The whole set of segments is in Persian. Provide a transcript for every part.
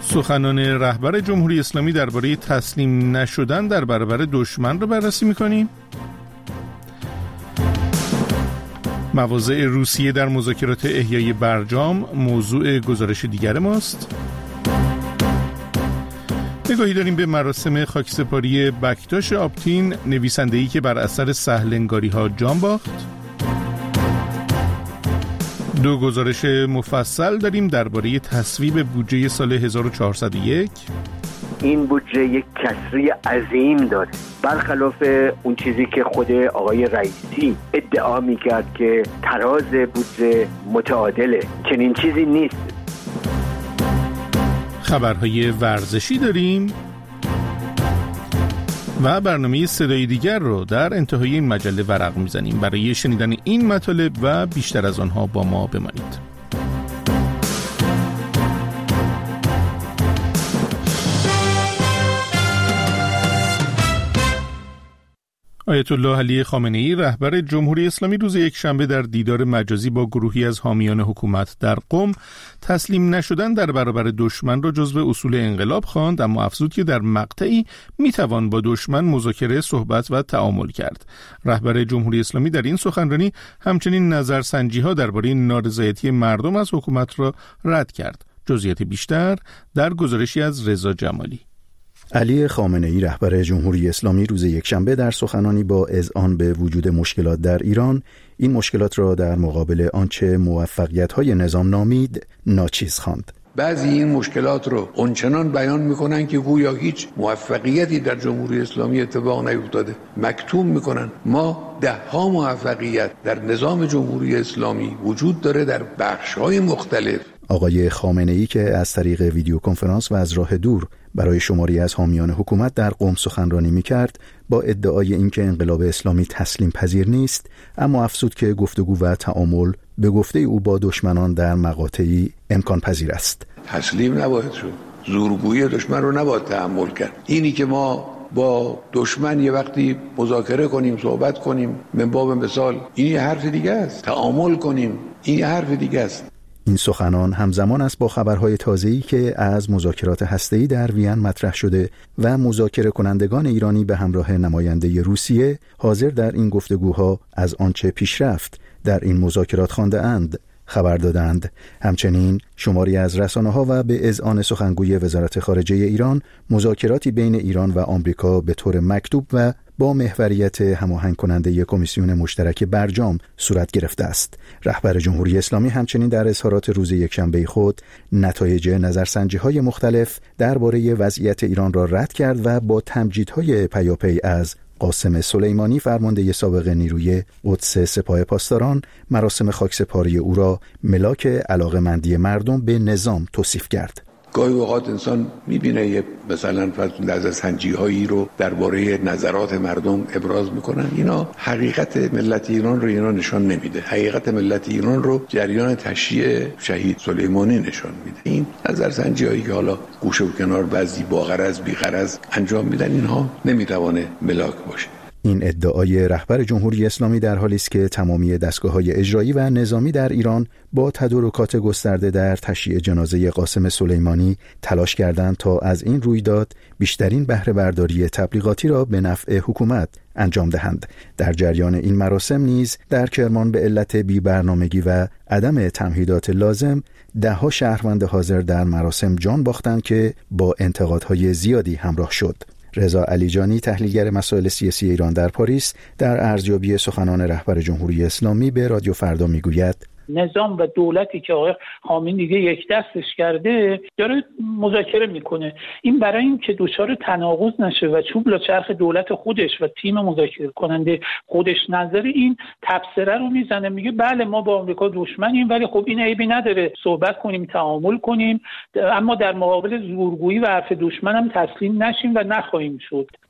سخنان رهبر جمهوری اسلامی درباره تسلیم نشدن در برابر دشمن را بررسی می‌کنیم. مواضع روسیه در مذاکرات احیای برجام موضوع گزارش دیگر ماست. نگاهی داریم به مراسم خاکسپاری بکتاش آپتین، نویسنده‌ای که بر اثر سهل‌انگاری‌ها جان باخت. دو گزارش مفصل داریم درباره تصویب بودجه سال 1401. این بودجه یک کسری عظیم داره، برخلاف اون چیزی که خود آقای رئیسی ادعا میکرد که تراز بودجه متعادله. چنین چیزی نیست. خبرهای ورزشی داریم و برنامه صدای دیگر رو در انتهای این مجله ورق میزنیم. برای شنیدن این مطالب و بیشتر از آنها با ما بمانید. آیت الله علی خامنه‌ای رهبر جمهوری اسلامی روز یکشنبه در دیدار مجازی با گروهی از حامیان حکومت در قم تسلیم نشدن در برابر دشمن را جزو اصول انقلاب خواند، اما افزود که در مقطعی میتوان با دشمن مذاکره، صحبت و تعامل کرد. رهبر جمهوری اسلامی در این سخنرانی همچنین نظرسنجی‌ها درباره نارضایتی مردم از حکومت را رد کرد. جزئیات بیشتر در گزارشی از رضا جمالی. علی خامنه‌ای رهبر جمهوری اسلامی روز یکشنبه در سخنانی با اذعان به وجود مشکلات در ایران، این مشکلات را در مقابل آنچه موفقیت‌های نظام نامید ناچیز خواند. بعضی این مشکلات رو اونچنان بیان میکنن که گویا هیچ موفقیتی در جمهوری اسلامی اتفاق نیفتاده، مکتوم میکنن. ما 10 موفقیت در نظام جمهوری اسلامی وجود داره در بخش‌های مختلف. آقای خامنه‌ای که از طریق ویدیو کنفرانس و از راه دور برای شماری از حامیان حکومت در قم سخنرانی می‌کرد، با ادعای اینکه انقلاب اسلامی تسلیم پذیر نیست، اما افزود که گفتگو و تعامل به گفته او با دشمنان در مقاطعی امکان پذیر است. تسلیم نباید شد، زورگویی دشمن رو نباید تحمل کرد. اینی که ما با دشمن یه وقتی مذاکره کنیم، صحبت کنیم، من باب مثال، این یه حرف دیگه است. تعامل کنیم، این یه حرف دیگه است. این سخنان همزمان است با خبرهای تازه‌ای که از مذاکرات هسته‌ای در وین مطرح شده و مذاکره کنندگان ایرانی به همراه نماینده روسیه حاضر در این گفتگوها از آنچه پیش رفت در این مذاکرات خوانده اند خبر دادند. همچنین شماری از رسانه‌ها و به اذعان سخنگوی وزارت خارجه ایران، مذاکراتی بین ایران و آمریکا به طور مکتوب و با محوریت هماهنگ کننده کمیسیون مشترک برجام صورت گرفته است. رهبر جمهوری اسلامی همچنین در اظهارات روز یکشنبه خود نتایج نظرسنجی‌های مختلف درباره وضعیت ایران را رد کرد و با تمجیدهای پیاپی از قاسم سلیمانی فرمانده سابق نیروی قدس سپاه پاسداران مراسم خاکسپاری او را ملاک علاقه‌مندی مردم به نظام توصیف کرد. گاهی اوقات انسان میبینه یه مثلا نظرسنجی‌هایی رو درباره نظرات مردم ابراز میکنن، اینا حقیقت ملت ایران رو اینا نشان نمیده. حقیقت ملت ایران رو جریان تشییع شهید سلیمانی نشان میده. این نظرسنجی‌هایی که حالا گوشه و کنار بعضی با غرض بی غرض انجام میدن، اینها نمیتوانه ملاک باشه. این ادعای رهبر جمهوری اسلامی در حالی است که تمامی دستگاه‌های اجرایی و نظامی در ایران با تدارکات گسترده در تشییع جنازه قاسم سلیمانی تلاش کردند تا از این رویداد بیشترین بهره برداری تبلیغاتی را به نفع حکومت انجام دهند. در جریان این مراسم نیز در کرمان به علت بی‌برنامگی و عدم تمهیدات لازم 10 شهروند حاضر در مراسم جان باختند که با انتقادهای زیادی همراه شد. رضا علیجانی تحلیلگر مسائل سیاسی ایران در پاریس در ارزیابی سخنان رهبر جمهوری اسلامی به رادیو فردا میگوید نظام و دولتی که آقای خامنه‌ای دیگه یک دستش کرده داره مذاکره میکنه. این برای این که دچار تناقض نشه و چوب لاچرخ دولت خودش و تیم مذاکره کننده خودش نظر این تبصره رو میزنه، میگه بله ما با آمریکا دشمنیم ولی خب این عیبی نداره، صحبت کنیم، تعامل کنیم، اما در مقابل زورگویی و حرف دشمن هم تسلیم نشیم و نخواهیم شد.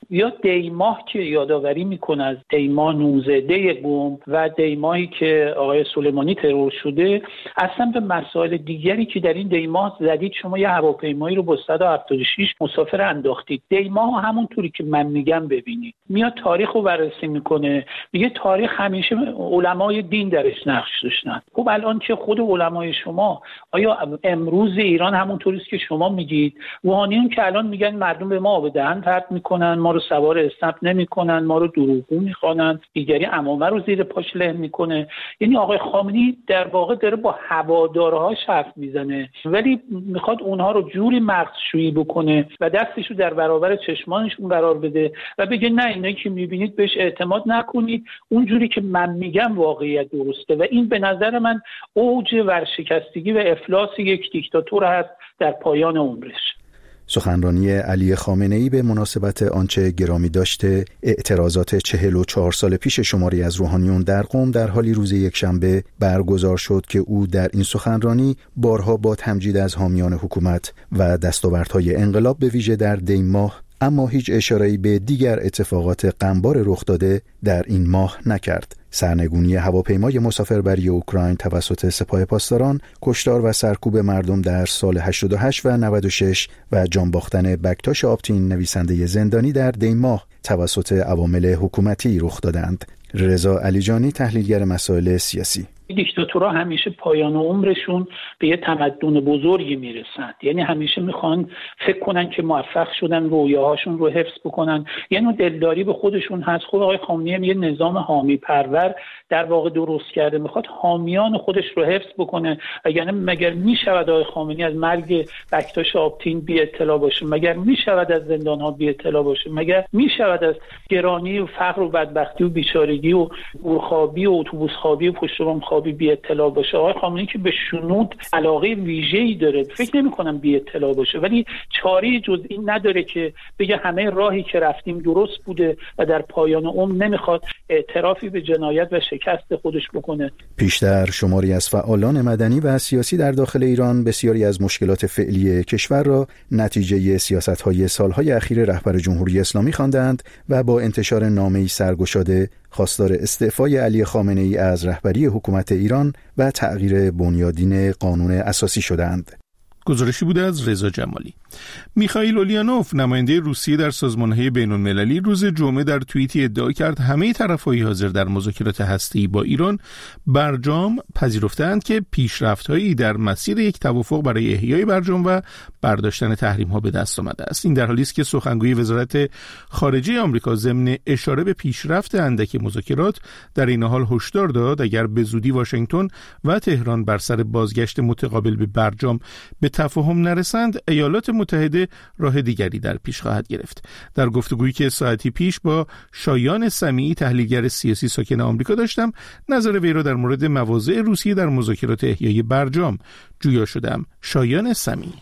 یا دیماه که یادآوری میکنه از دیماه 19 قم و دیماهی که آقای سلیمانی ترور شده، اصلا به مسائل دیگری که در این دیماه زدید. شما یه هواپیمایی رو با 176 مسافر انداختید. دیماه همونطوری که من میگم ببینید، میاد تاریخ رو بررسی میکنه، میگه تاریخ همیشه علمای دین درش نقش داشتن. خب الان که خود علمای شما، آیا امروز ایران همونطوری است که شما میگید؟ روحانیون که الان میگن مردم به ما آب دهن پرت میکنن، ما رو سوار اسنپ نمیکنن، ما رو دروغگو میخوانن، دیگری عمامه رو زیر پاش له میکنه. یعنی آقای خامنه‌ای در واقع داره با هوادارهاش حرف میزنه، ولی میخواد اونها رو جوری مغزشویی بکنه و دستشو در برابر چشمانشون قرار بده و بگه نه، اینایی که میبینید بهش اعتماد نکنید، اونجوری که من میگم واقعیت درسته. و این به نظر من اوج ورشکستگی و افلاس یک دیکتاتور هست در پایان عمرش. سخنرانی علی خامنه‌ای به مناسبت آنچه گرامی داشته اعتراضات 44 سال پیش شماری از روحانیون در قم در حالی روز یکشنبه برگزار شد که او در این سخنرانی بارها با تمجید از حامیان حکومت و دستاوردهای انقلاب به ویژه در دیم ماه، اما هیچ اشاره‌ای به دیگر اتفاقات غمبار رخ داده در این ماه نکرد. سرنگونی هواپیمای مسافربری اوکراین توسط سپاه پاسداران، کشتار و سرکوب مردم در سال 88 و 96 و جان باختن بکتاش آپتین نویسنده زندانی در دیم ماه توسط عوامل حکومتی رخ دادند. رضا علیجانی، تحلیلگر مسائل سیاسی: دیکتاتورها همیشه پایان عمرشون به یه تمدن بزرگی میرسند. یعنی همیشه میخوان فکر کنن که موفق شدن رویاهاشون رو حفظ بکنن، یعنی دلداری به خودشون هست. خود آقای خامنه‌ای یه نظام حامی پرور در واقع درست کرده، میخواد حامیان خودش رو حفظ بکنه. یعنی مگر میشود آقای خامنه‌ای از مرگ بکتاش آپتین بی اطلاع باشه؟ مگر میشود از زندان‌ها بی اطلاع باشه؟ مگر میشود از گرانی و فقر و بدبختی و بیچارگی و گورخوابی و اتوبوس خوابی و پشت بام خوابی بی اطلاع باشه؟ آقای خامنه‌ای که به شنود علاقه ویژه‌ای داره، فکر نمی‌کنم بی اطلاع باشه، ولی چاره جز این نداره که بگه همه راهی که رفتیم درست بوده و در پایان عمر نمیخواد اعترافی به جنایت و شکست خودش بکنه. پیشتر شماری از فعالان مدنی و سیاسی در داخل ایران بسیاری از مشکلات فعلی کشور را نتیجه سیاست‌های سال‌های اخیر رهبر جمهوری اسلامی خواندند و با انتشار نامه‌ای سرگشاده خواستار استعفای علی خامنه‌ای از رهبری حکومت ایران و تغییر بنیادین قانون اساسی شدند. گزارشی بوده از رضا جمالی. میخائیل اولیانوف، نماینده روسیه در سازمان‌های بین‌المللی، روز جمعه در توییتی ادعا کرد همه طرف‌های حاضر در مذاکرات هسته‌ای با ایران برجام پذیرفتند که پیشرفت‌هایی در مسیر یک توافق برای احیای برجام و برداشتن تحریم‌ها به دست آمده است. این در حالی است که سخنگوی وزارت خارجه آمریکا ضمن اشاره به پیشرفت اندک مذاکرات در این حال هشدار داد اگر به زودی واشنگتن و تهران بر سر بازگشت متقابل به برجام به تفاهم نرسند، ایالات متحده راه دیگری در پیش خواهد گرفت. در گفتگویی که ساعتی پیش با شایان سمیعی، تحلیلگر سیاسی ساکن آمریکا، داشتم، نظر وی را در مورد مواضع روسیه در مذاکرات احیای برجام جویا شدم. شایان سمیعی: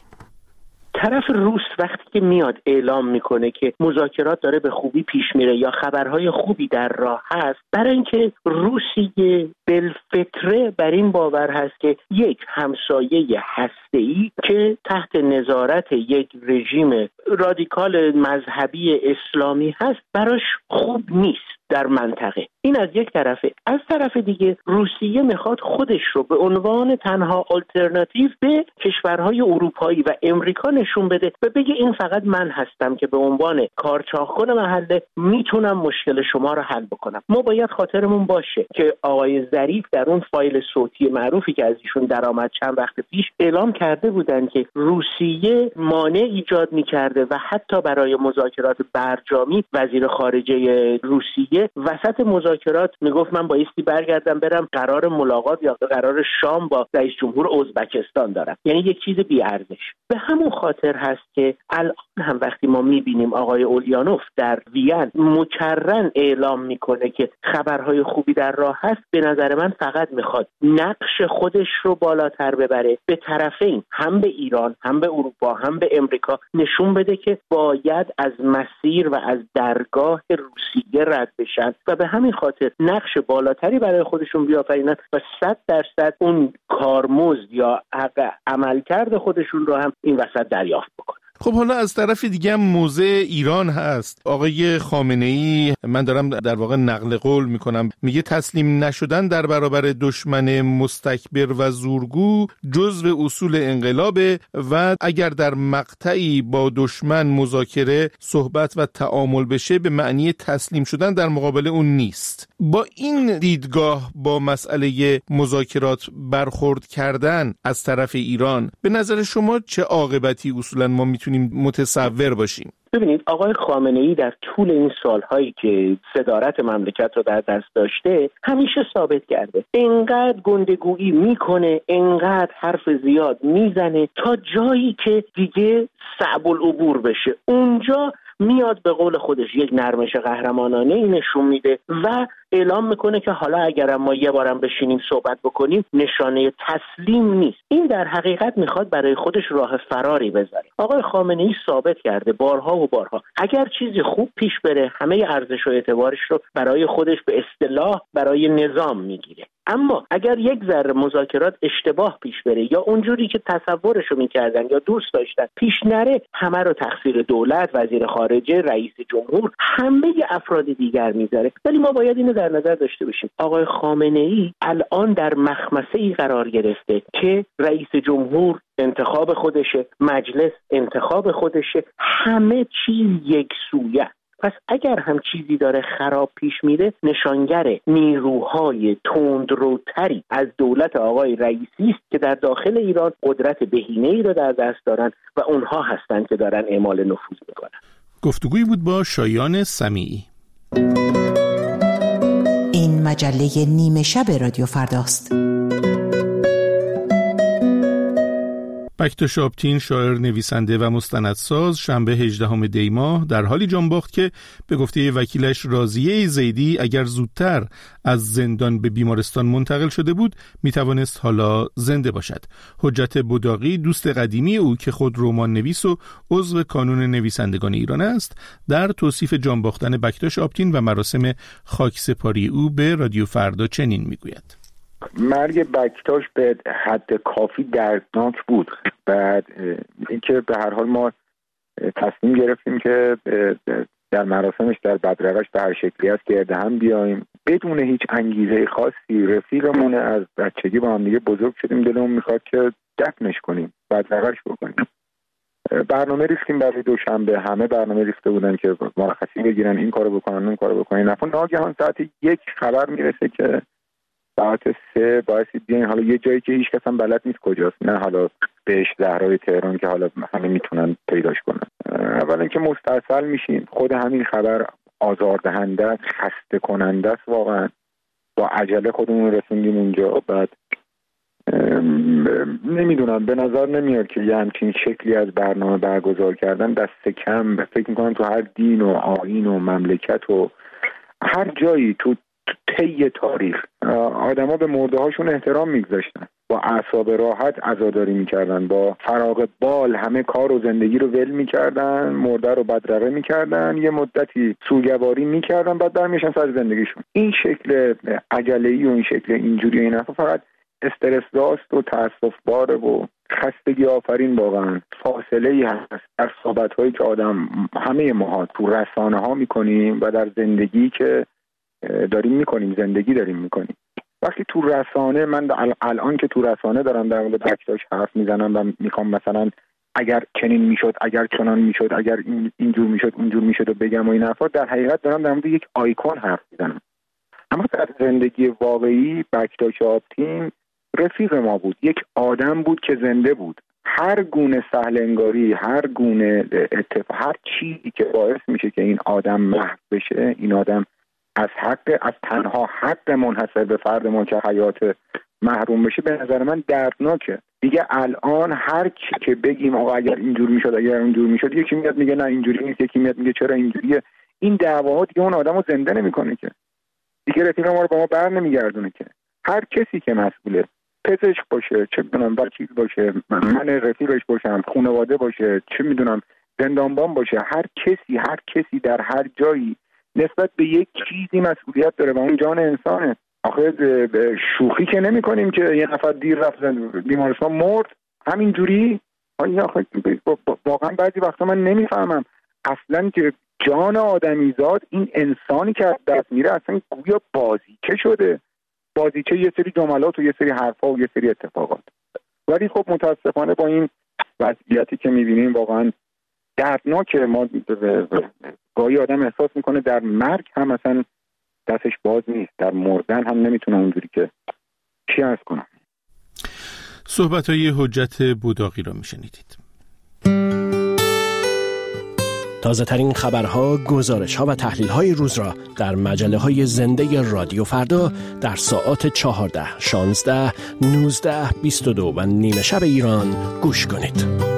طرف روس وقتی که میاد اعلام میکنه که مذاکرات داره به خوبی پیش میره یا خبرهای خوبی در راه هست، برای اینکه روسیه بالفطره بر این باور هست که یک همسایه هسته‌ای که تحت نظارت یک رژیم رادیکال مذهبی اسلامی هست براش خوب نیست در منطقه. این از یک طرفه. از طرف دیگه روسیه میخواد خودش رو به عنوان تنها آلترناتیو به کشورهای اروپایی و امریکا نشون بده و بگه این فقط من هستم که به عنوان کارچاخکن محله میتونم مشکل شما رو حل بکنم. ما باید خاطرمون باشه که آقای ظریف در اون فایل صوتی معروفی که از ایشون درآمد چند وقت پیش اعلام کرده بودن که روسیه مانع ایجاد میکرده و حتی برای مذاکرات برجامی وزیر خارجه روسیه وسط مذاکرات میگفت من بایستی برگردم برم قرار ملاقات یا قرار شام با رئیس جمهور ازبکستان دارم. یعنی یک چیز بی ارزش. به همون خاطر هست که الان هم وقتی ما میبینیم آقای اولیانوف در وین مکررن اعلام میکنه که خبرهای خوبی در راه هست، به نظر من فقط میخواد نقش خودش رو بالاتر ببره، به طرفین، هم به ایران، هم به اروپا، هم به امریکا نشون بده که باید از مسیر و از درگاه روسیه رد بشن و به همین خاطر نقش بالاتری برای خودشون بیافرینن و 100% اون کارمزد یا حق عملکرد خودشون رو هم این وسط دریافت بکنن. خب حالا از طرف دیگه هم موضع ایران هست. آقای خامنه‌ای، من دارم در واقع نقل قول میکنم، میگه تسلیم نشدن در برابر دشمن مستکبر و زورگو جزو اصول انقلابه و اگر در مقطعی با دشمن مذاکره، صحبت و تعامل بشه به معنی تسلیم شدن در مقابل اون نیست. با این دیدگاه با مسئله مذاکرات برخورد کردن از طرف ایران به نظر شما چه عاقبتی اصولا ما میتونیم متصور باشیم؟ ببینید آقای خامنه‌ای در طول این سالهایی که صدارت مملکت رو در دست داشته همیشه ثابت کرده انقدر گندگویی میکنه، انقدر حرف زیاد میزنه تا جایی که دیگه صعب العبور بشه. اونجا میاد به قول خودش یک نرمش قهرمانانه نشون میده و اعلام میکنه که حالا اگر ما یه بارم بشینیم صحبت بکنیم نشانه تسلیم نیست. این در حقیقت میخواد برای خودش راه فراری بذاره. آقای خامنه‌ای ثابت کرده بارها و بارها اگر چیزی خوب پیش بره همه ارزش و اعتبارش رو برای خودش به اصطلاح برای نظام میگیره، اما اگر یک ذره مذاکرات اشتباه پیش بره یا اونجوری که تصورشو میکردن یا دوست داشتن پیش نره همه رو تقصیر دولت، وزیر خارجه، رئیس جمهور، همه افراد دیگر میذاره. ولی ما باید اینو در نظر داشته باشیم آقای خامنه‌ای الان در مخمسه‌ای قرار گرفته که رئیس جمهور انتخاب خودشه، مجلس انتخاب خودشه، همه چیز یکسویه. پس اگر هم چیزی داره خراب پیش میره نشانگر نیروهای تندروتری از دولت آقای رئیسی است که در داخل ایران قدرت بهینه‌ای رو در دست دارن و اونها هستن که دارن اعمال نفوذ میکنن. گفتگویی بود با شایان سمیعی. این مجله نیمه شب رادیو فرداست. بکتاش آپتین، شاعر، نویسنده و مستندساز، شنبه 18 دی ماه در حالی جان باخت که به گفته وکیلش راضیه زیدی اگر زودتر از زندان به بیمارستان منتقل شده بود میتوانست حالا زنده باشد. حجت بداقی، دوست قدیمی او که خود رمان نویس و عضو کانون نویسندگان ایران است، در توصیف جان باختن بکتاش آپتین و مراسم خاکسپاری او به رادیو فردا چنین میگوید: مرگ بکتاش به حد کافی دردناک بود. بعد اینکه به هر حال ما تصمیم گرفتیم که در مراسمش در بدرقش به هر شکلی است گرد هم بیاییم بدون هیچ انگیزه خاصی. رفیقمون از بچگی با هم دیگه بزرگ شدیم، دلمون میخواد که دفنش کنیم، بدرقش بکنیم. برنامه ریختیم برای دوشنبه، همه برنامه ریخته بودن که مرخصی بگیرن، این کارو بکنن اون کارو بکنن. ناگهان ساعت 1 خبر میرسه که ساعت 3 بایستی بیاین حالا یه جایی که هیچ کس هم بلد نیست کجاست، نه حالا بهش زهرای تهران که حالا همه میتونن پیداش کنن. اولا که مستاصل میشین، خود همین خبر آزاردهنده است، خسته کننده است واقعا. با عجله خودمون رسوندیم اونجا. بعد نمیدونم، به نظر نمیاد که یه همچین شکلی از برنامه برگزار کردن دست کم. فکر میکنم تو هر دین و آیین و مملکت و هر جایی تو طی تاریخ آدما به مرده هاشون احترام میگذاشتن، با اعصاب راحت عزاداری میکردن، با فراغ بال همه کار و زندگی رو ول میکردن، مرده رو بدرقه میکردن، یه مدتی سوگواری میکردن، بعد برمیشن سر زندگیشون. این شکل عجله‌ای و این شکل اینجوری این حرفا فقط استرس داست و تأسف باره و خستگی آفرین. واقعا فاصله‌ای هست در صحبت‌هایی که آدم همه ما تو رسانه ها میکنیم و در زندگی که داریم میکنیم، زندگی داریم میکنیم. وقتی تو رسانه، من الان که تو رسانه دارم در مورد بکتاش حرف میزنم و میخوام مثلا اگر چنین میشد، اگر چنان میشد، اگر اینجور میشد اونجور میشد و بگم و این حرفا، در حقیقت دارم در مورد یک آیکون حرف میزنم. اما در زندگی واقعی بکتاش آپتین رفیق ما بود، یک آدم بود که زنده بود. هر گونه سهل انگاری، هر گونه اتفاق، هر چیزی که باعث میشه که این آدم محو بشه، این آدم از تنها حق منحصر به فرد ما که حیات محروم بشه، به نظر من دردناکه. دیگه الان هر چی که بگیم آقا اگر اینجور میشد، اگر اونجور میشد، یکی میاد میگه نه اینجوری نیست، یکی میاد میگه چرا اینجوریه. این دعواها دیگه اون آدمو زنده نمیکنه که، دیگه رفیق ما رو با ما بر نمیگردونه که. هر کسی که مسئوله، پزشک باشه، چه میدونم وکیل باشه، من رفیقش باشم، خانواده باشه، چه میدونم زندانبان باشه، هر کسی در هر جایی نسبت به یک چیزی مسئولیت داره و اون جان انسانه. آخه شوخی که نمی کنیم که یه نفر دیر رفت بیمارستان مرد همینجوری. واقعا بعضی وقتا من نمیفهمم اصلا که جان آدمیزاد، این انسانی که از دست میره اصلا گویا بازیچه شده، بازیچه یه سری جملات و یه سری حرفا و یه سری اتفاقات. ولی خب متاسفانه با این وضعیتی که میبینیم واقعا دردناکه. ما گاهی آدم احساس میکنه در مرگ هم مثلا دستش باز نیست، در مردن هم نمیتونه اونجوری که چی عرض کنم. صحبت‌های حجت بوداقی را میشنیدید. تازه ترین خبرها، گزارش‌ها و تحلیل‌های روز را در مجله‌های زنده رادیو فردا در ساعات 14، 16، 19، 22 و نیمه شب ایران گوش کنید.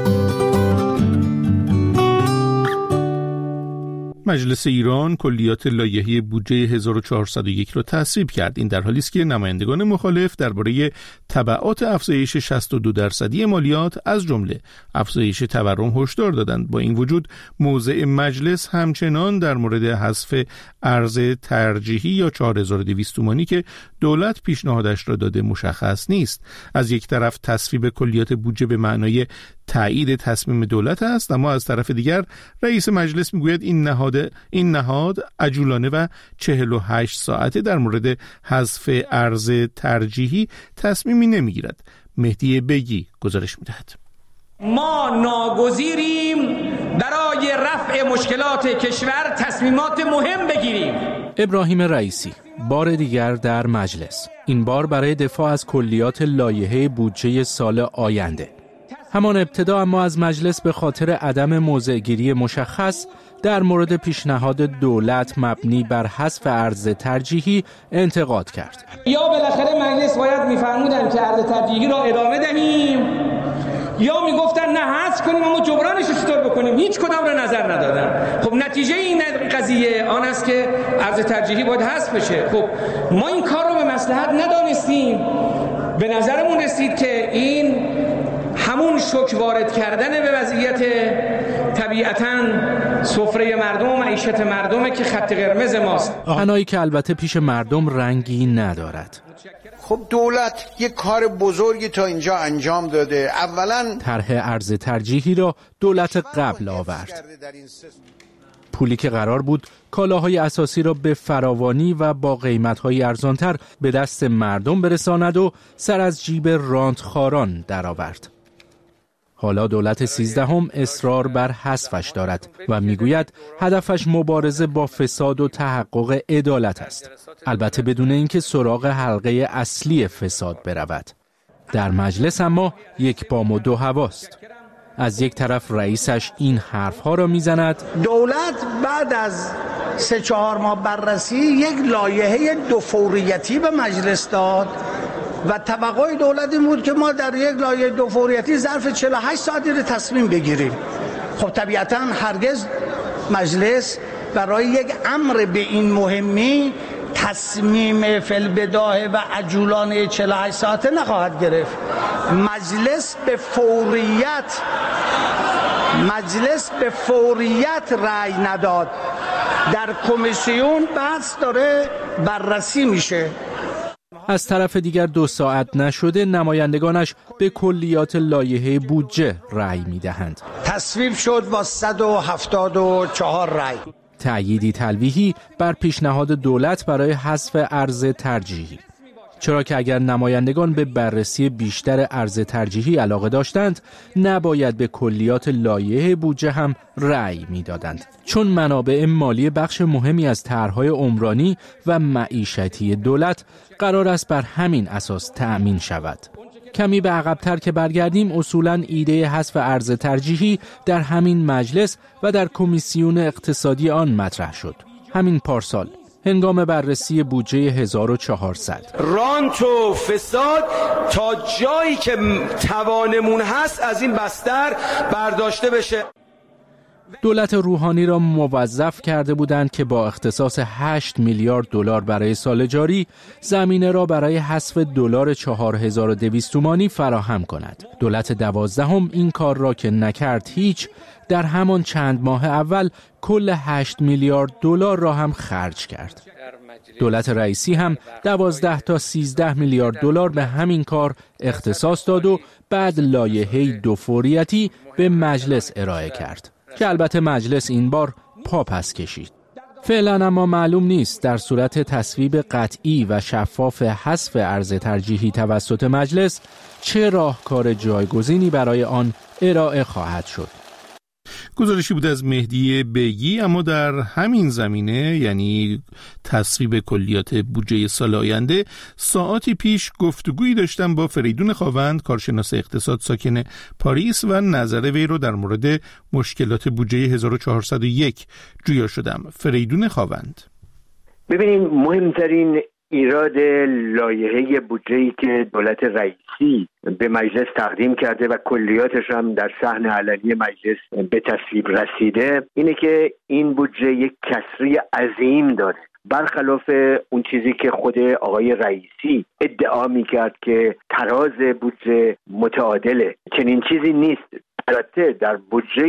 مجلس ایران کلیات لایحه بودجه 1401 را تصویب کرد. این در حالی است که نمایندگان مخالف درباره تبعات افزایش 62% مالیات از جمله افزایش تورم هشدار دادند. با این وجود موضع مجلس همچنان در مورد حذف ارز ترجیحی یا 4200 تومانی که دولت پیشنهادش را داده مشخص نیست. از یک طرف تصویب کلیات بودجه به معنای تایید تصمیم دولت است، اما از طرف دیگر رئیس مجلس میگوید این نهاد عجولانه و 48 ساعته در مورد حذف ارز ترجیحی تصمیمی نمیگیرد. مهدی بگی گزارش میدهد. ما ناگزیریم برای رفع مشکلات کشور تصمیمات مهم بگیریم. ابراهیم رئیسی بار دیگر در مجلس، این بار برای دفاع از کلیات لایحه بودجه سال آینده. همان ابتدا اما از مجلس به خاطر عدم موضع‌گیری مشخص در مورد پیشنهاد دولت مبنی بر حذف ارز ترجیحی انتقاد کرد. یا بالاخره مجلس باید می‌فرمودن که ارز ترجیحی را ادامه دهیم، یا میگفتن نه حذف کنیم اما جبرانش رو چطور بکنیم. هیچ کدام را نظر ندادن. خب نتیجه این قضیه آن است که ارز ترجیحی باید حذف بشه. خب ما این کار رو به مصلحت ندانستیم. به نظرمون رسید که این همون شوک وارد کردن به وضعیت طبیعتاً سفره مردم و معیشت مردمه که خط قرمز ماست. حنایی که البته پیش مردم رنگی ندارد. خب دولت یک کار بزرگی تا اینجا انجام داده. اولاً طرح ارز ترجیحی را دولت قبل آورد. پولی که قرار بود کالاهای اساسی را به فراوانی و با قیمت‌های ارزانتر به دست مردم برساند و سر از جیب رانتخواران درآورد. حالا دولت 13 اصرار بر حذفش دارد و میگوید هدفش مبارزه با فساد و تحقق عدالت است، البته بدون اینکه سراغ حلقه اصلی فساد برود. در مجلس اما یک بام و دو هواست. از یک طرف رئیسش این حرفها را میزند: دولت بعد از 3-4 ماه بررسی یک لایحه 2 فوریتی به مجلس داد و توقع دولت این بود که ما در یک لایحه 2 فوریتی ظرف 48 ساعتی رو تصمیم بگیریم. خب طبیعتاً هرگز مجلس برای یک امر به این مهمی تصمیم فی‌البداهه و عجولانه 48 ساعته نخواهد گرفت. مجلس به فوریت رأی نداد. در کمیسیون بحث داره بررسی میشه. از طرف دیگر 2 ساعت نشده نمایندگانش به کلیات لایحه بودجه رأی میدهند. تصویب شد با 174 رأی. تأییدی تلویحی بر پیشنهاد دولت برای حذف ارز ترجیحی. چرا که اگر نمایندگان به بررسی بیشتر ارز ترجیحی علاقه داشتند، نباید به کلیات لایحه بودجه هم رأی میدادند، چون منابع مالی بخش مهمی از طرح‌های عمرانی و معیشتی دولت قرار است بر همین اساس تأمین شود. کمی به عقب‌تر که برگردیم، اصولاً ایده حذف ارز ترجیحی در همین مجلس و در کمیسیون اقتصادی آن مطرح شد. همین پارسال هنگام بررسی بودجه 1400. رانت و فساد تا جایی که توانمون هست از این بستر برداشته بشه. دولت روحانی را موظف کرده بودند که با اختصاص 8 میلیارد دلار برای سال جاری زمینه را برای حذف دلار 4200 تومانی فراهم کند. دولت 12 این کار را که نکرد هیچ، در همان چند ماه اول کل 8 میلیارد دلار را هم خرج کرد. دولت رئیسی هم 12 تا 13 میلیارد دلار به همین کار اختصاص داد و بعد لایحه‌ای دوفوریتی به مجلس ارائه کرد که البته مجلس این بار پا پس کشید. فعلا اما معلوم نیست در صورت تصویب قطعی و شفاف حذف ارز ترجیحی توسط مجلس چه راهکار جایگزینی برای آن ارائه خواهد شد. گزارشی بود از مهدی بیگی. اما در همین زمینه، یعنی تصویب کلیات بودجه سال آینده، ساعاتی پیش گفتگویی داشتم با فریدون خاوند، کارشناس اقتصاد ساکن پاریس، و نظر وی رو در مورد مشکلات بودجه 1401 جویا شدم. فریدون خاوند: ببینید، مهمترین ایراد لایحه بودجه‌ای که دولت رئیسی به مجلس تقدیم کرده و کلیاتش هم در صحن علنی مجلس به تصویب رسیده اینه که این بودجه یک کسری عظیم داره، برخلاف اون چیزی که خود آقای رئیسی ادعا میکرد که تراز بودجه متعادله. چنین چیزی نیست. البته در بودجه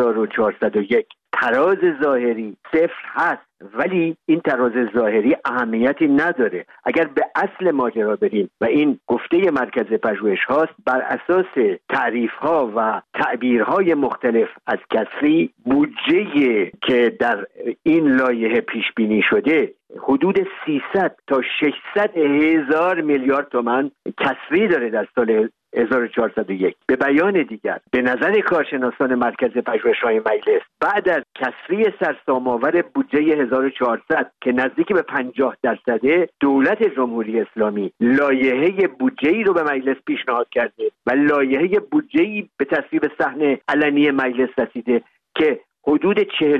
1401 تراز ظاهری صفر هست، ولی این تراز ظاهری اهمیتی نداره. اگر به اصل ماجرا بریم و این گفته مرکز پژوهش هاست، بر اساس تعریف ها و تعبیرهای مختلف از کسری، بودجه که در این لایحه پیش بینی شده حدود 300 تا 600 هزار میلیارد تومان کسری داره در سال 1401. به بیان دیگر، به نظر کارشناسان مرکز پژوهش‌های مجلس، بعد از کسری سرسام‌آور بودجه 1400 که نزدیک به 50%، دولت جمهوری اسلامی لایحه بودجه‌ای رو به مجلس پیشنهاد کرده و لایحه بودجه‌ای به تصویب صحن علنی مجلس رسیده که حدود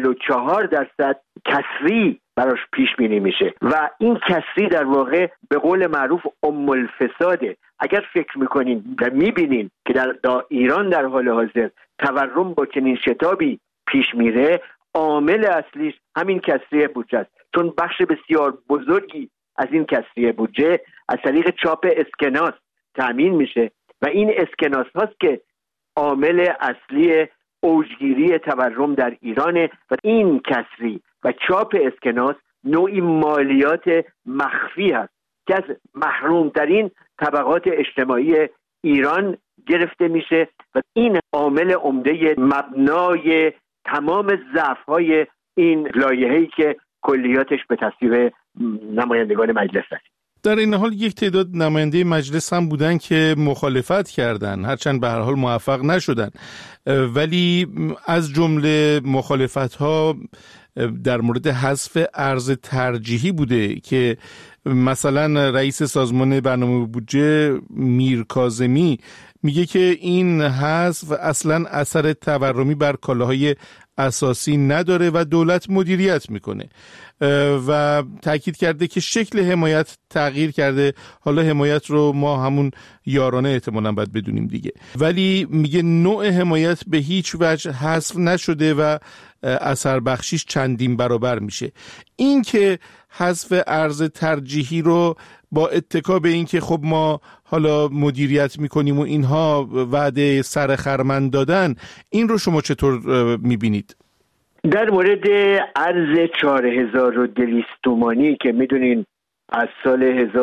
44% کسری براش پیش بینی میشه و این کسری در واقع به قول معروف ام الفساده. اگر فکر میکنین و میبینین که در ایران در حال حاضر تورم با چنین شتابی پیش میره، عامل اصلیش همین کسری بودجه است، چون بخش بسیار بزرگی از این کسری بودجه از طریق چاپ اسکناس تأمین میشه و این اسکناس هاست که عامل اصلی اوجگیری تورم در ایرانه و این کسری و چاپ اسکناس نوعی مالیات مخفی هست که از محرومترین طبقات اجتماعی ایران گرفته میشه و این عامل عمده مبنای تمام ضعف‌های این لایحه‌ای که کلیاتش به تصویب نمایندگان مجلس رسید. در این حال یک تعداد نماینده مجلس هم بودن که مخالفت کردن، هرچند به هر حال موفق نشدن، ولی از جمله مخالفت‌ها در مورد حذف ارز ترجیحی بوده که مثلا رئیس سازمان برنامه بودجه میر کاظمی میگه که این حذف اصلا اثر تورمی بر کالاهای اساسی نداره و دولت مدیریت میکنه و تاکید کرده که شکل حمایت تغییر کرده. حالا حمایت رو ما همون یارانه احتمالاً باید بدونیم دیگه، ولی میگه نوع حمایت به هیچ وجه حذف نشده و اثر بخشیش چندین برابر میشه. این که حذف ارز ترجیحی رو با اتکا به این که خب ما حالا مدیریت میکنیم و اینها وعده سر خرمن دادن، این رو شما چطور میبینید؟ در مورد ارز 4200 تومانی که میدونین از سال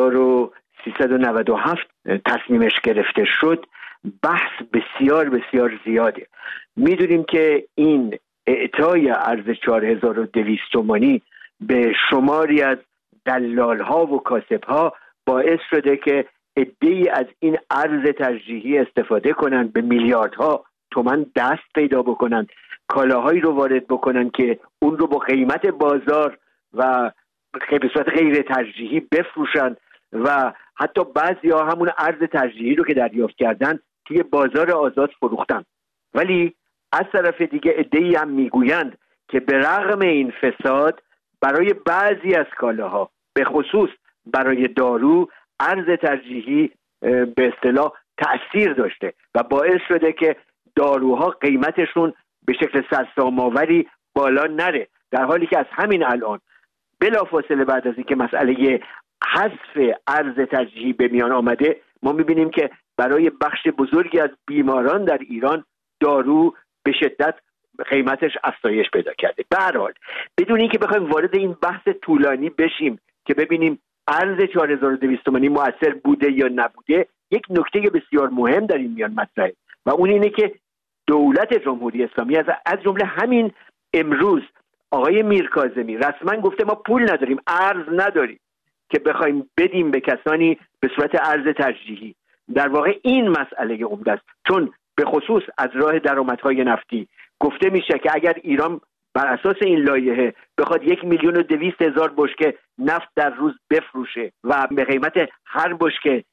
1397 تصمیمش گرفته شد، بحث بسیار بسیار زیاده. میدونیم که این اعطای ارز 4200 تومانی به شماری از دلال‌ها و کاسب‌ها باعث شده که عده‌ای از این ارز ترجیحی استفاده کنن، به میلیاردها تومان دست پیدا بکنن، کالاهایی رو وارد بکنن که اون رو با قیمت بازار و به صورت غیر ترجیحی بفروشن و حتی بعضیا همون ارز ترجیحی رو که دریافت کردن توی بازار آزاد فروختن. ولی از طرف دیگه عده‌ای هم میگویند که به رغم این فساد برای بعضی از کالاها، به خصوص برای دارو، ارز ترجیحی به اصطلاح تأثیر داشته و باعث شده که داروها قیمتشون به شکل سرسام‌آوری بالا نره، در حالی که از همین الان بلافاصله بعد از اینکه مسئله حذف ارز ترجیحی به میان آمده، ما می‌بینیم که برای بخش بزرگی از بیماران در ایران دارو به شدت قیمتش افزایش پیدا کرده. به هر حال بدون اینکه بخوایم وارد این بحث طولانی بشیم که ببینیم ارز 4200 تومانی مؤثر بوده یا نبوده، یک نکته بسیار مهم در این میان مطرحه و اون اینه که دولت جمهوری اسلامی از جمله همین امروز آقای میرکاظمی رسما گفته ما پول نداریم، ارز نداریم که بخوایم بدیم به کسانی به صورت ارز ترجیحی. در واقع این مسئله عمده است، چون به خصوص از راه درآمدهای نفتی گفته میشه که اگر ایران بر اساس این لایحه بخواد 1,200,000 بشکه نفت در روز بفروشه و به قیمت هر بشکه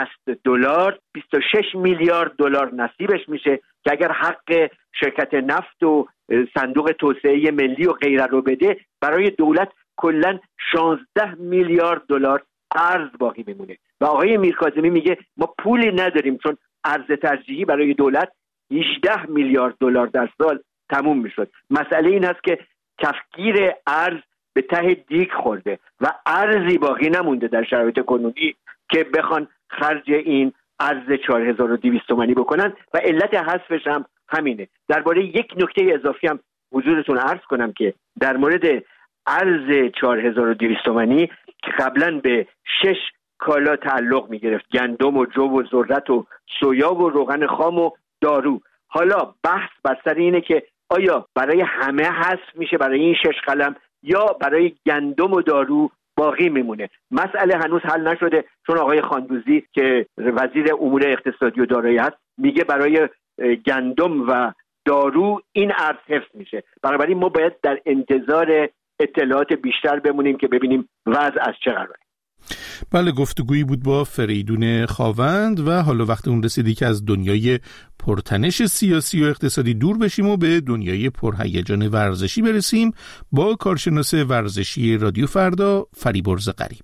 $60 26 میلیارد دلار نصیبش میشه که اگر حق شرکت نفت و صندوق توسعه ملی و غیره رو بده، برای دولت کلا 16 میلیارد دلار ارز باقی میمونه و آقای میرکاظمی میگه ما پولی نداریم چون ارز ترجیحی برای دولت 18 میلیارد دلار در سال تموم میشد. مسئله این هست که کفگیر ارز به ته دیگ خورده و ارزی باقی نمونده در شرایط کنونی که بخوان خرج این ارز 4200 تومانی بکنن و علت حذفش هم همینه. درباره یک نکته اضافی هم حضورتون عرض کنم که در مورد ارز 4200 تومانی که قبلا به 6 کالا تعلق میگرفت، گندم و جو و ذرت و سویا و روغن خام و دارو، حالا بحث بر سر اینه که آیا برای همه حذف میشه برای این 6 قلم یا برای گندم و دارو باقی میمونه. مسئله هنوز حل نشده، چون آقای خاندوزی که وزیر امور اقتصادی و دارایی هست میگه برای گندم و دارو این ارز حفظ میشه. بنابراین ما باید در انتظار اطلاعات بیشتر بمونیم که ببینیم وضع از چه قراره. بله، گفتگویی بود با فریدون خاوند و حالا وقت اون رسیدی که از دنیای پرتنش سیاسی و اقتصادی دور بشیم و به دنیای پرهیجان ورزشی برسیم با کارشناس ورزشی رادیو فردا فریبرز غریب.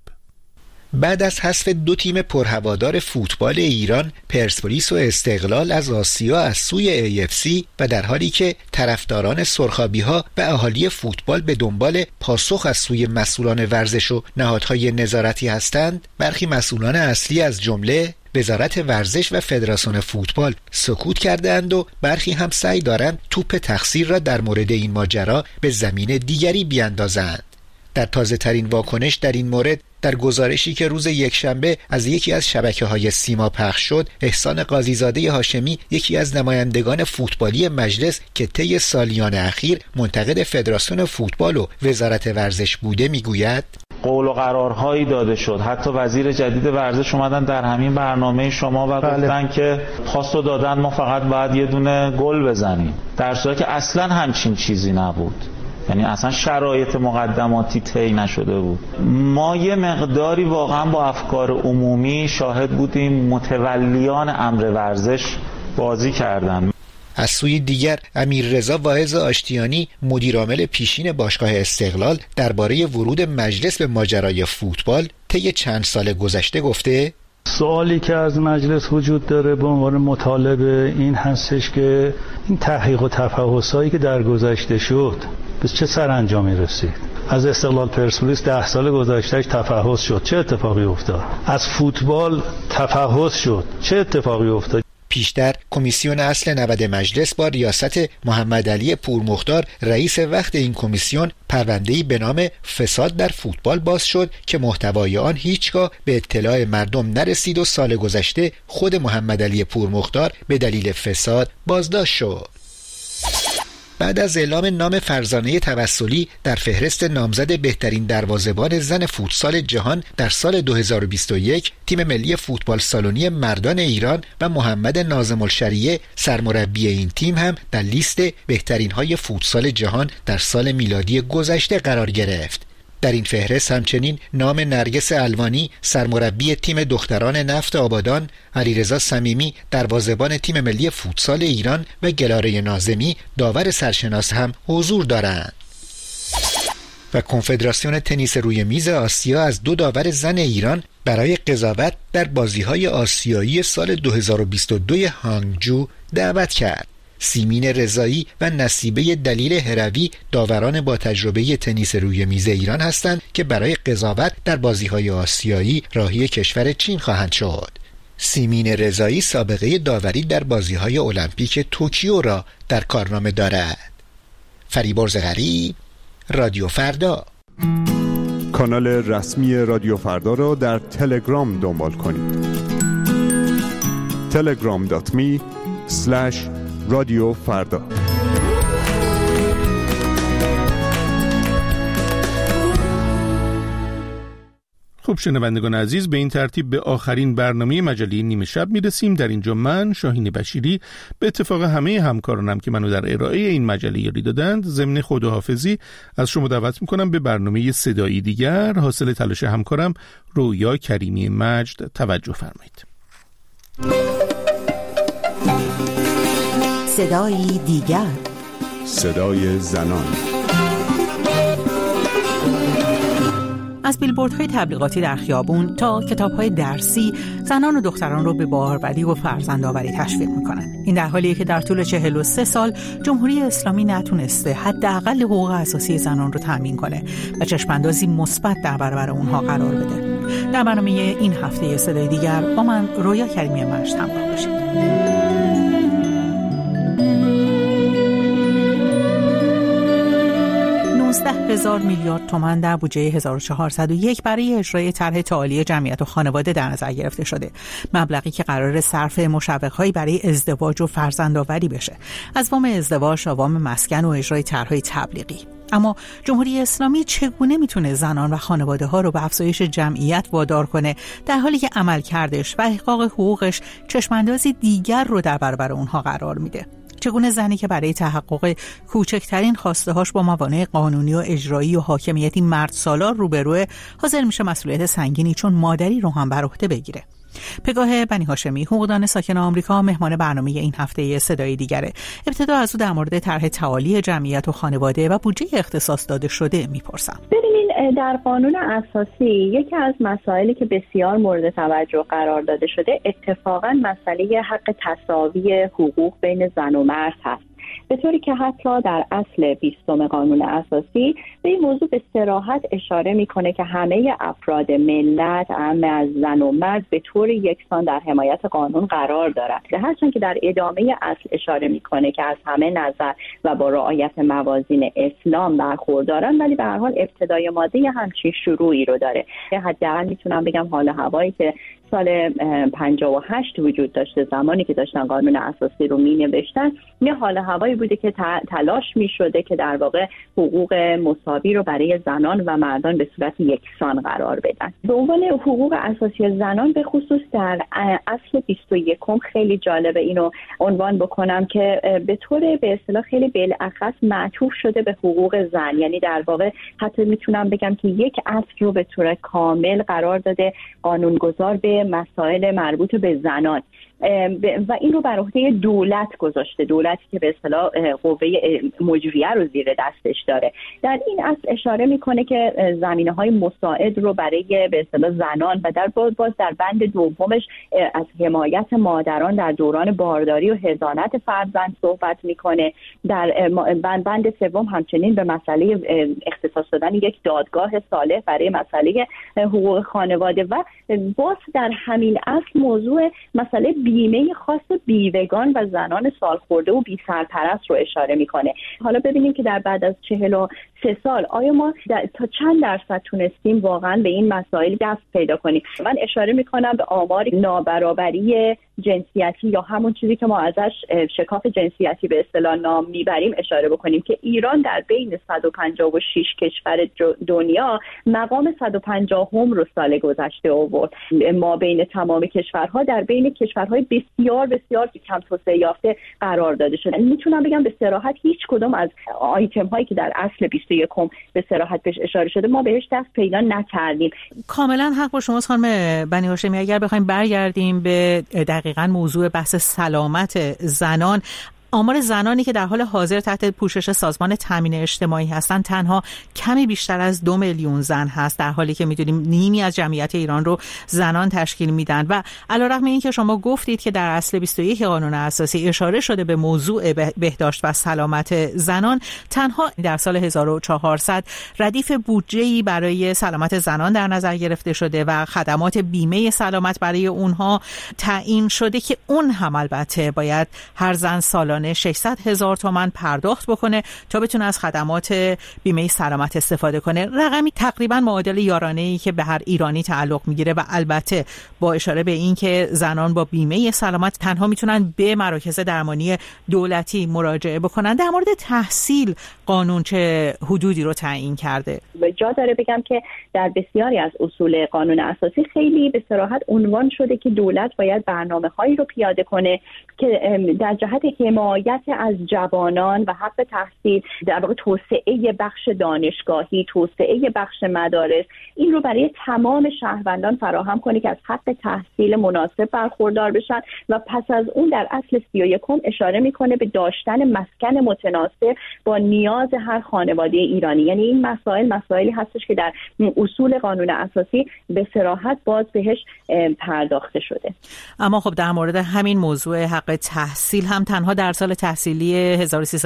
بعد از حذف 2 تیم پرهوادار فوتبال ایران، پرسپولیس و استقلال از آسیا از سوی AFC و در حالی که طرفداران سرخابی‌ها و اهالی فوتبال به دنبال پاسخ از سوی مسئولان ورزش و نهادهای نظارتی هستند، برخی مسئولان اصلی از جمله وزارت ورزش و فدراسیون فوتبال سکوت کردند و برخی هم سعی دارند توپ تقصیر را در مورد این ماجرا به زمین دیگری بیاندازند. در تازه ترین واکنش در این مورد، در گزارشی که روز یکشنبه از یکی از شبکه‌های سیما پخش شد، احسان قاضیزاده هاشمی، یکی از نمایندگان فوتبالی مجلس که طی سالیان اخیر منتقد فدراسیون فوتبال و وزارت ورزش بوده، میگوید قول و قرارهایی داده شد. حتی وزیر جدید ورزش اومدن در همین برنامه شما و گفتن که خواستو دادن ما فقط باید یه دونه گل بزنیم، در صورتی که اصلا همچین چیزی نبود. یعنی اصلا شرایط مقدماتی طی نشده بود. ما یه مقداری واقعا با افکار عمومی شاهد بودیم متولیان امر ورزش بازی کردن. از سوی دیگر امیررضا واعظ آشتیانی، مدیرعامل پیشین باشگاه استقلال، درباره ورود مجلس به ماجرای فوتبال طی چند سال گذشته گفته: سوالی که از مجلس وجود داره به عنوان مطالبه این هستش که این تحقیق و تفحص‌هایی که در گذشته شد به چه سرانجامی رسید؟ از استقلال پرسپولیس 10 سال گذشتهش تفحص شد، چه اتفاقی افتاد؟ از فوتبال تفحص شد، چه اتفاقی افتاد؟ پیشتر کمیسیون اصل 90 مجلس با ریاست محمد علی پورمختار رئیس وقت این کمیسیون پرونده‌ای به نام فساد در فوتبال باز شد که محتوای آن هیچگاه به اطلاع مردم نرسید و سال گذشته خود محمد علی پورمختار به دلیل فساد بازداشت شد. بعد از اعلام نام فرزانه توسلی در فهرست نامزد بهترین دروازه‌بان زن فوتسال جهان در سال 2021، تیم ملی فوتبال سالونی مردان ایران و محمد ناظم الشریعه سرمربی این تیم هم در لیست بهترین‌های فوتسال جهان در سال میلادی گذشته قرار گرفت. در این فهرست همچنین نام نرگس الوانی سرمربی تیم دختران نفت آبادان، علیرضا صمیمی دروازه‌بان تیم ملی فوتسال ایران و گلاره ناظمی داور سرشناس هم حضور دارند. و کنفدراسیون تنیس روی میز آسیا از 2 داور زن ایران برای قضاوت در بازی‌های آسیایی سال 2022 هانگجو دعوت کرد. سیمین رضایی و نصیبه دلیل هروی داوران با تجربه تنیس روی میز ایران هستند که برای قضاوت در بازی‌های آسیایی راهی کشور چین خواهند شد. سیمین رضایی سابقه داوری در بازی‌های المپیک توکیو را در کارنامه دارد. فریبرز غریب، رادیو فردا. کانال رسمی رادیو فردا را در تلگرام دنبال کنید. telegram.me/رادیو فردا. خب شنوندگان عزیز، به این ترتیب به آخرین برنامه مجله نیمه شب میرسیم. در اینجا من شاهین بشیری به اتفاق همه همکارانم که منو در ارائه این مجله یاری دادند ضمن خداحافظی از شما دعوت میکنم به برنامه صدایی دیگر حاصل تلاش همکارم رویا کریمی مجد توجه فرمایید. صدایی دیگر، صدای زنان. از بیلبوردهای تبلیغاتی در خیابون تا کتاب‌های درسی، زنان و دختران رو به باروری و فرزندآوری تشویق می‌کنند. این در حالیه که در طول 43 سال جمهوری اسلامی نتونسته حداقل حقوق اساسی زنان رو تامین کنه و چشم‌اندازی مثبت در برابر اونها قرار بده. در برنامه این هفته صدای دیگر با من رویا کریمی مجد همراه باشید. 19,000 میلیارد تومان در بودجه 1401 برای اجرای طرح تعالی جمعیت و خانواده در نظر گرفته شده. مبلغی که قرار صرف مشوق‌هایی برای ازدواج و فرزندآوری بشه، از وام ازدواج، وام مسکن و اجرای طرح‌های تبلیغی. اما جمهوری اسلامی چگونه میتونه زنان و خانواده ها رو به افزایش جمعیت وادار کنه در حالی که عملکردش و احقاق حقوقش چشماندازی دیگر رو در برابر اونها قرار میده؟ چگونه زنی که برای تحقق کوچکترین خواسته‌هاش با موانع قانونی و اجرایی و حاکمیتی مردسالار روبروه حاضر میشه مسئولیت سنگینی چون مادری رو هم بر عهده بگیره؟ پگاه بنی هاشمی، حقوقدان ساکن آمریکا، مهمان برنامه این هفته صدای دیگره. ابتدا از او در مورد طرح تعالی جمعیت و خانواده و بودجه اختصاص داده شده میپرسم. ببینین، در قانون اساسی یکی از مسائلی که بسیار مورد توجه قرار داده شده اتفاقاً مسئله حق تساوی حقوق بین زن و مرد هست، به طوری که حتی در اصل 20 قانون اساسی به این موضوع به صراحت اشاره میکنه که همه افراد ملت، همه از زن و مرد، به طور یکسان در حمایت قانون قرار دارند. هرچند که در ادامه اصل اشاره میکنه که از همه نظر و با رعایت موازین اسلام برخوردارن، ولی به هر حال ابتدای ماده همچین شروعی رو داره. حداقل میتونم بگم حال هوایی که سال 58 وجود داشته، زمانی که داشتن قانون اساسی رو می نوشتن، یه حال هوایی بوده که تلاش می شده که در واقع حقوق مساوی رو برای زنان و مردان به صورت یکسان قرار بدن. به عنوان حقوق اساسی زنان به خصوص در اصل 21 خیلی جالبه اینو عنوان بکنم که به طور به اصطلاح خیلی بالاخص معطوف شده به حقوق زن، یعنی در واقع حتی میتونم بگم که یک اصل رو به طور کامل قرار داده قانونگذار به مسائل مربوط به زنان و این رو بر عهده دولت گذاشته، دولتی که به اصطلاح قوه مجریه رو زیر دستش داره. در این اصل اشاره میکنه که زمینه‌های مساعد رو برای به اصطلاح زنان و در باز در بند دومش از حمایت مادران در دوران بارداری و حضانت فرزند صحبت میکنه. در بند سوم همچنین به مسئله اختصاص دادن یک دادگاه صالح برای مسئله حقوق خانواده و باز در همین اصل موضوع مسئله بیمه خاص بیوگان و زنان سالخورده و بی سرپرست رو اشاره میکنه. حالا ببینیم که در بعد از 43 سال آیا ما تا چند درصد تونستیم واقعا به این مسائل دست پیدا کنیم. من اشاره میکنم به آمار نابرابری جنسیتی یا همون چیزی که ما ازش شکاف جنسیتی به اصطلاح نام میبریم اشاره بکنیم که ایران در بین 156 کشور دنیا مقام 150 رو سال گذشته آورد. ما بین تمام کشورها در بین کشورهای بسیار بسیار کم توسعه یافته قرار داده شده. میتونم بگم به صراحت هیچ کدوم از آیتم هایی که در اصل 21 به صراحت بهش اشاره شده ما بهش دست پیدا نکردیم. کاملا حق با شماست خانم بنی هاشمی. اگر بخوایم برگردیم به دقیقاً موضوع بحث سلامت زنان، آمار زنانی که در حال حاضر تحت پوشش سازمان تامین اجتماعی هستند تنها کمی بیشتر از 2 میلیون زن هست، در حالی که میدونیم نیمی از جمعیت ایران رو زنان تشکیل میدن. و علیرغم اینکه شما گفتید که در اصل 21 قانون اساسی اشاره شده به موضوع بهداشت و سلامت زنان، تنها در سال 1400 ردیف بودجه‌ای برای سلامت زنان در نظر گرفته شده و خدمات بیمه سلامت برای اونها تعیین شده که اون هم البته باید هر زن سالانه 600,000 تومان پرداخت بکنه تا بتونه از خدمات بیمه سلامت استفاده کنه. رقمی تقریبا معادل یارانه‌ای که به هر ایرانی تعلق میگیره و البته با اشاره به این که زنان با بیمه سلامت تنها میتونن به مراکز درمانی دولتی مراجعه بکنن. در مورد تحصیل قانون چه حدودی رو تعیین کرده؟ جا داره بگم که در بسیاری از اصول قانون اساسی خیلی به صراحت عنوان شده که دولت باید برنامه‌هایی رو پیاده کنه که در جهت حمایت از جوانان و حق تحصیل، در واقع توسعه بخش دانشگاهی، توسعه بخش مدارس، این رو برای تمام شهروندان فراهم کنه که از حق تحصیل مناسب برخوردار بشن. و پس از اون در اصل 31 اشاره میکنه به داشتن مسکن متناسب با نیاز هر خانواده ایرانی. یعنی این مسائلی هستش که در اصول قانون اساسی به صراحت باز بهش پرداخته شده. اما خب در مورد همین موضوع حق تحصیل هم تنها در سال تحصیلی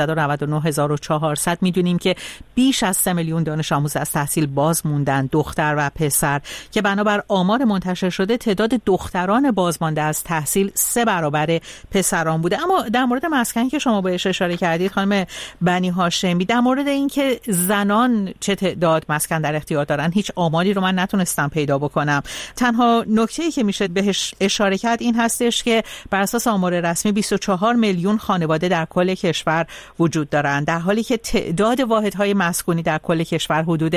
1399-1400 میدونیم که بیش از 3 میلیون دانش آموز از تحصیل باز موندن، دختر و پسر، که بنابر آمار منتشر شده تعداد دختران بازمانده از تحصیل 3 برابر پسران بوده. اما در مورد مسکن که شما بهش اشاره کردید خانم بنی هاشمی، در مورد اینکه زنان چه تعداد مسکن در اختیار دارن هیچ آماری رو من نتونستم پیدا بکنم. تنها نکته‌ای که میشه بهش اشاره کرد این هستش که بر اساس آمار رسمی 24 میلیون خانواده در کل کشور وجود دارند، در حالی که تعداد واحدهای مسکونی در کل کشور حدود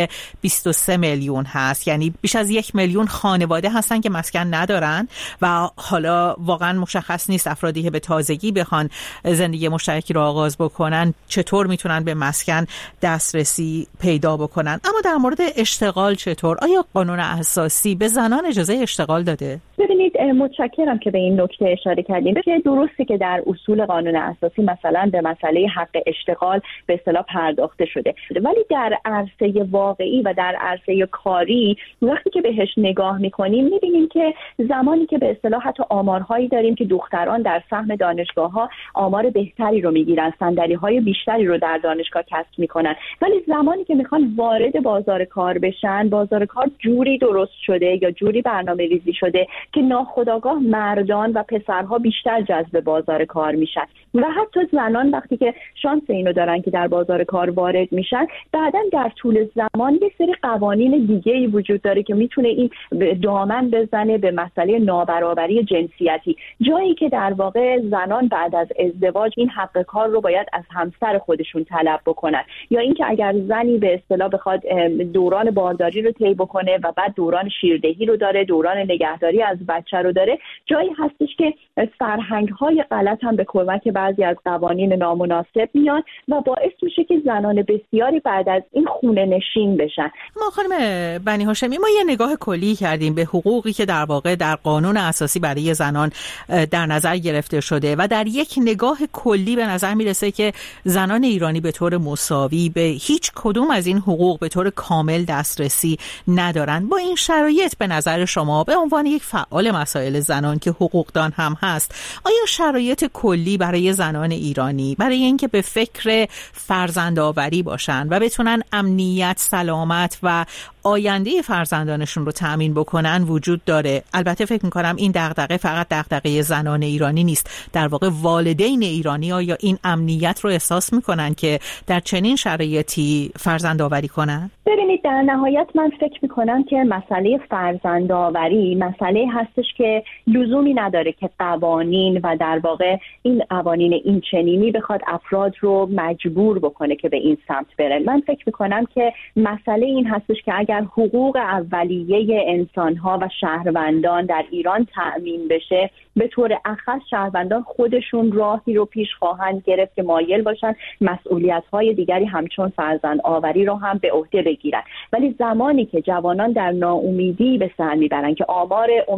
23 میلیون هست. یعنی بیش از 1 میلیون خانواده هستن که مسکن ندارن و حالا واقعا مشخص نیست افرادی که به تازگی بخوان زندگی مشترکی رو آغاز بکنن چطور میتونن به مسکن دسترسی پیدا بکنن. اما در مورد اشتغال چطور؟ آیا قانون اساسی به زنان اجازه اشتغال داده؟ ببینید، متشکرم که به این نکته اشاره کردیم. که درسته که در اصول قانون اساسی مثلا به مسئله حق اشتغال به اصطلاح پرداخته شده، ولی در عرصه واقعی و در عرصه کاری وقتی که بهش نگاه میکنیم میبینیم که زمانی که به اصطلاح حتی آمارهایی داریم که دختران در سهم دانشگاه‌ها آمار بهتری رو میگیرن، صندلی‌های بیشتری رو در دانشگاه کسب میکنن، ولی زمانی که میخوان وارد بازار کار بشن، بازار کار جوری درست شده یا جوری برنامه‌ریزی شده که ناخودآگاه مردان و پسرها بیشتر جذب بازار کار میشن و حتی زنان وقتی که شانس اینو دارن که در بازار کار وارد میشن، بعداً در طول زمان یه سری قوانین دیگه‌ای وجود داره که میتونه این دامن بزنه به مسئله نابرابری جنسیتی، جایی که در واقع زنان بعد از ازدواج این حق کار رو باید از همسر خودشون طلب بکنن، یا اینکه اگر زنی به اصطلاح بخواد دوران بارداری رو طی بکنه و بعد دوران شیردهی رو داره، دوران نگهداری از بچه رو داره، جایی هستش که فرهنگ‌های غلط هم به کمک بعضی از قوانین نامناسب میاد و باعث میشه که زنان بسیاری بعد از این خونه نشین بشن. ما خانم بنی هاشمی ما یه نگاه کلی کردیم به حقوقی که در واقع در قانون اساسی برای زنان در نظر گرفته شده و در یک نگاه کلی به نظر میرسه که زنان ایرانی به طور مساوی به هیچ کدوم از این حقوق به طور کامل دسترسی ندارن. با این شرایط به نظر شما به عنوان یک فعال مسائل زنان که حقوقدان هم هست، آیا شرایط کلی برای زنان ایرانی برای اینکه به فکر فرزندآوری باشن و بتونن امنیت، سلامت و آینده فرزندانشون رو تأمین بکنن وجود داره؟ البته فکر می‌کنم این دغدغه فقط دغدغه زنان ایرانی نیست، در واقع والدین ایرانی آیا این امنیت رو احساس می‌کنن که در چنین شرایطی فرزندآوری کنن؟ ببینید، در نهایت من فکر می‌کنم که مسئله فرزندآوری مسئله هستش که لزومی نداره که قوانین و در واقع این قوانین این چنینی بخواد افراد رو مجبور بکنه که به این سمت بره. من فکر می‌کنم که مسئله این هستش که اگر حقوق اولیه انسان‌ها و شهروندان در ایران تأمین بشه، به طور اخص شهروندان خودشون راهی رو پیش خواهند گرفت که مایل باشن مسئولیت‌های دیگری همچون فرزند آوری رو هم به عهده بگیرن. ولی زمانی که جوانان در ناامیدی به سر میبرن که آمار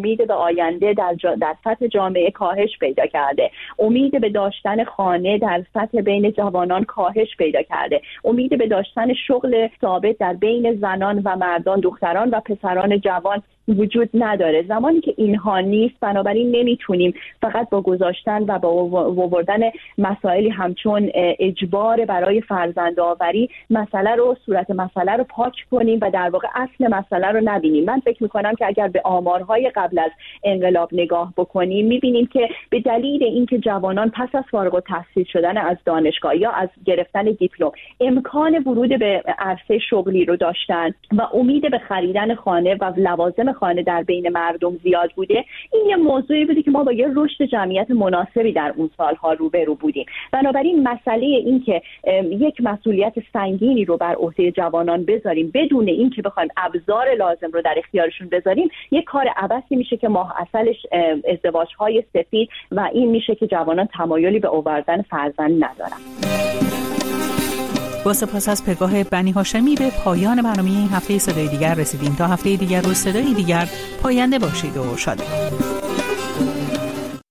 امید به آینده در سطح جامعه کاهش پیدا کرده، امید به داشتن خانه در سطح بین جوانان کاهش پیدا کرده، امید به داشتن شغل ثابت در بین زنان و مردان، دختران و پسران جوان وجود نداره. زمانی که اینها نیست، بنابراین نمیتونیم فقط با گذاشتن و با آوردن مسائلی همچون اجبار برای فرزندآوری صورت مسئله رو پاک کنیم و در واقع اصل مسئله رو نبینیم. من فکر میکنم که اگر به آمارهای قبل از انقلاب نگاه بکنیم، میبینیم که به دلیل اینکه جوانان پس از فارغ التحصیل شدن از دانشگاه یا از گرفتن دیپلم امکان ورود به عرصه شغلی رو داشتن و امید به خریدن خانه و لوازم خانه در بین مردم زیاد بوده، این یه موضوعی بوده که ما با یه رشد جمعیت مناسبی در اون سالها روبرو بودیم. بنابراین مسئله این که یک مسئولیت سنگینی رو بر عهده جوانان بذاریم بدون این که بخوایم ابزار لازم رو در اختیارشون بذاریم، یک کار عبثی میشه که ماه اصلش ازدواج‌های سفید و این میشه که جوانان تمایلی به آوردن فرزند ندارن. با سپاس از پگاه بنی هاشمی به پایان برنامه این هفته صدای دیگر رسیدیم. تا هفته دیگر و صدای دیگر پاینده باشید و شاد.